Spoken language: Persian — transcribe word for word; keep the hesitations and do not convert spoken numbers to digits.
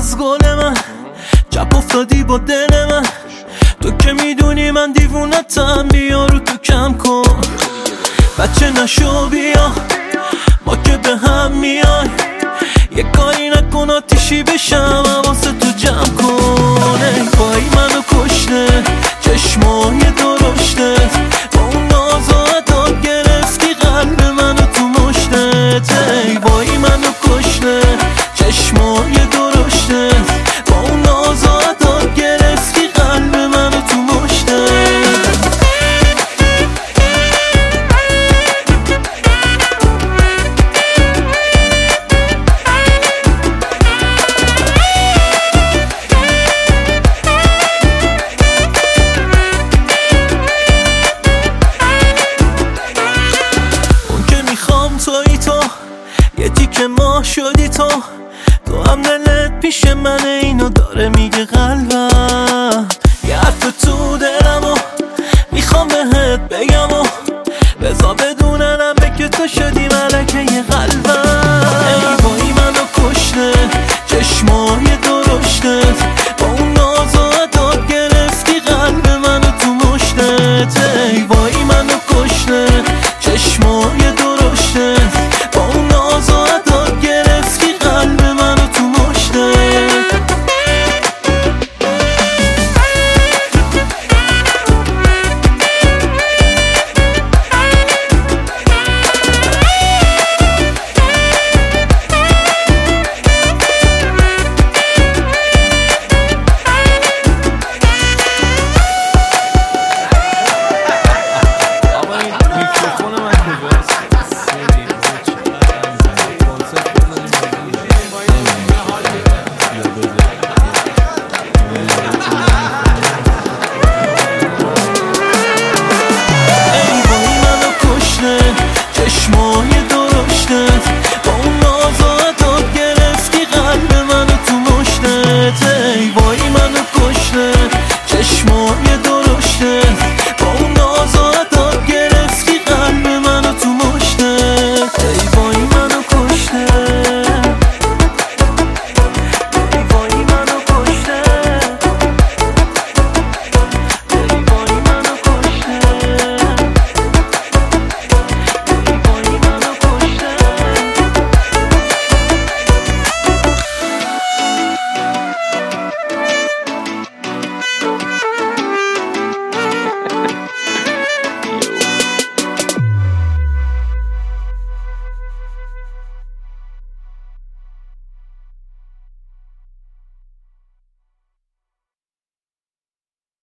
باز گل من چپ افتادی با دل من، تو که میدونی من دیوونتم، بیا رو تو کم کن بچه نشو بیا ما که به هم میای، یه کاری نکن آتیشی بشم حواست تو جمع کن. ای وای منو کشته چشمای درشته، با اون ناز و عداد گرفتی قلب منو تو مشتت. ای وای منو کشته چشمای درشته، با اون ناز و عداد گرفتی قلب منو تو مشتت. توی تو یه تیکه ما شدی تو، تو هم دلت پیش من اینو داره میگه قلبم، یه حرف تو دلم و میخوام بهت بگم و بذار بدوننم به که تو شدی ملکه یه قلبم. ای وای منو کشته چشمای درشتت، با اون ناز و عداد گرفتی قلب منو تو مشتت.